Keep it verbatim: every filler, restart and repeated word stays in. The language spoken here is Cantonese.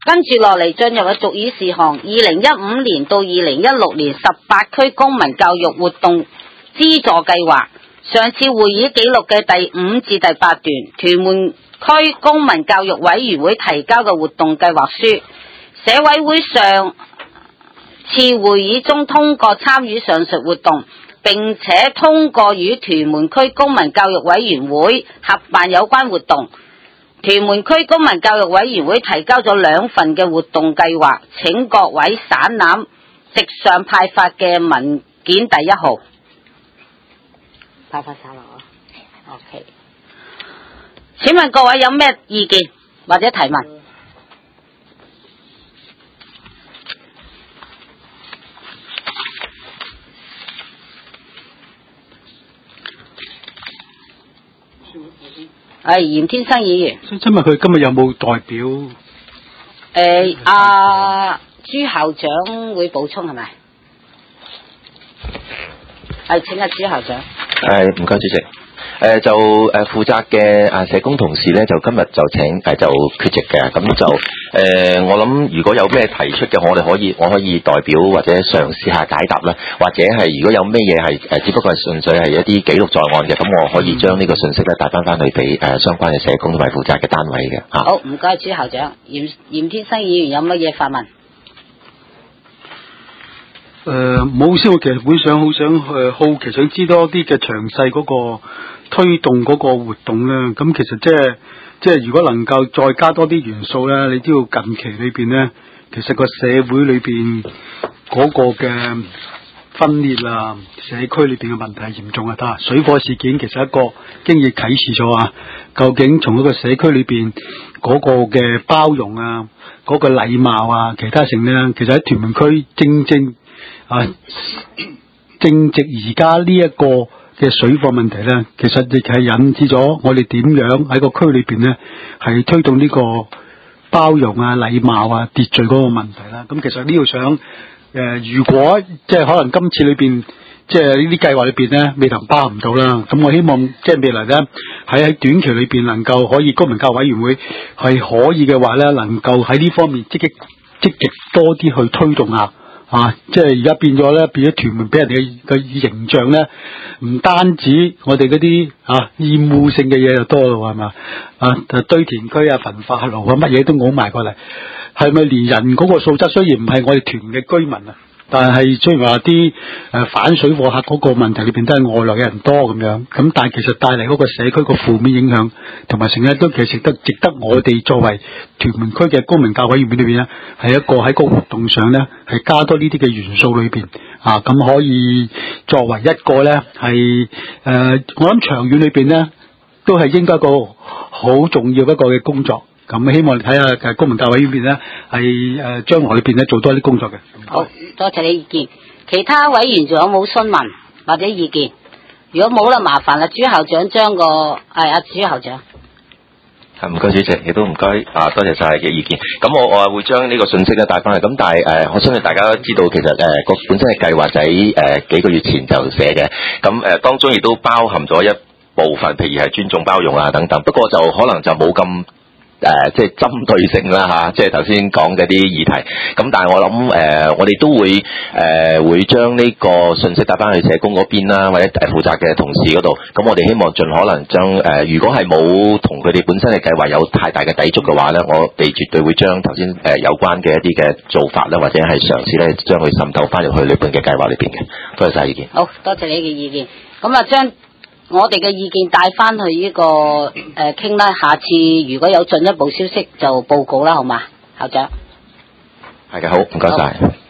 跟住落嚟進入嘅俗議事項，二零一五年到二零一六年十八區公民教育活動資助計劃，上次會議記錄嘅第五至第八段，屯門區公民教育委員會提交嘅活動計劃書，社委會上次會議中通過參與上述活動，並且通過與屯門區公民教育委員會合辦有關活動。屯門區公民教育委員會提交咗兩份嘅活動計劃，請各位省覽直上派發嘅文件第一號。派發晒啦啊 ，OK。請問各位有咩意見或者提問？係嚴天生議員。 想請問佢今日有冇代表？誒、 呃，阿、啊、朱校長會補充係咪？係，請阿朱校長。 係，唔該主席。誒、呃、就誒、呃、負責嘅啊社工同事咧，就今日就請誒、呃、就缺席嘅，咁就誒、呃、我諗如果有咩提出嘅，我哋可以我可以代表或者嘗試下解答啦，或者係如果有咩嘢係誒只不過係純粹係一啲記錄在案嘅，咁我可以將呢個信息咧帶翻翻去俾誒相關嘅社工同埋負責嘅單位嘅嚇。 好，唔該朱校長。嚴嚴天生議員有乜嘢發問？ 誒冇先，我其實本想好想誒好奇想知多啲嘅詳細嗰個推動嗰個活動咧。咁其實即係即係如果能夠再加多啲元素咧，你知道近期裏邊咧，其實個社會裏邊嗰個嘅分裂啊，社區裏邊嘅問題係嚴重啊！睇水貨事件其實一個經已啟示咗啊，究竟從嗰個社區裏邊嗰個嘅包容啊，嗰、嗰個禮貌啊，其他性咧，其實喺屯門區正正啊，正值而家呢一個嘅水貨問題咧，其實亦係引致咗我哋點樣喺個區裏邊咧，係推動呢個包容啊、禮貌啊、秩序嗰個問題啦。咁其實呢度想誒、呃，如果即係可能今次裏邊即係呢啲計劃裏邊咧，未能包含到啦。咁我希望即係未來咧喺喺短期裏邊能夠可以公民教育委員會係可以嘅話咧，能夠喺呢方面積極積極多啲去推動下。啊！即係而家變咗咧，變咗屯門俾人哋嘅形象咧，唔單止我哋嗰啲啊厭惡性嘅嘢就多咯，係嘛啊？堆填區啊、焚化爐啊，乜嘢都拱埋過嚟，係咪連人嗰個素質雖然唔係我哋屯嘅居民啊，但係雖然話啲誒反水貨客嗰個問題裏邊都係外來嘅人多咁樣，咁但係其實帶嚟嗰個社區個負面影響同埋成日都其實得值得我哋作為屯門區嘅公民教委員會裏邊咧，係一個喺個活動上咧係加多呢啲嘅元素裏邊啊，咁可以作為一個咧係誒我諗長遠裏邊咧都係應該一個好重要一個嘅工作。咁希望你睇下誒公民教委呢邊咧係誒將來裏邊咧做多啲工作嘅。 好，多謝你意見。其他委員仲有冇詢問或者意見？如果冇啦，麻煩啦，朱校長將個誒阿朱校長。 係唔該主席，亦都唔該啊，多謝晒嘅意見。咁我我會將呢個信息咧帶翻去。咁但係誒、呃，我相信大家都知道，其實誒個、呃、本身嘅計劃就喺誒幾個月前就寫嘅。咁誒、呃、當中亦都包含咗一部分，譬如係尊重包容啊等等。不過就可能就冇咁。誒、呃，即係針對性啦吓，即係頭先講嘅啲議題。咁但係我諗誒、呃，我哋都會誒、呃、會將呢個信息帶翻去社工嗰邊啦，或者誒負責嘅同事嗰度。咁我哋希望盡可能將誒、呃，如果係冇同佢哋本身嘅計劃有太大嘅抵觸嘅話咧，我哋絕對會將頭先誒有關嘅一啲嘅做法咧，或者係嘗試咧，將佢滲透翻入去裏邊嘅計劃裏邊嘅。多謝晒意見。 好多謝你嘅意見。咁啊，將我哋嘅意見帶翻去呢、這個誒傾啦，下次如果有進一步消息就報告啦，好嘛，校長？ 係嘅，好，唔該晒。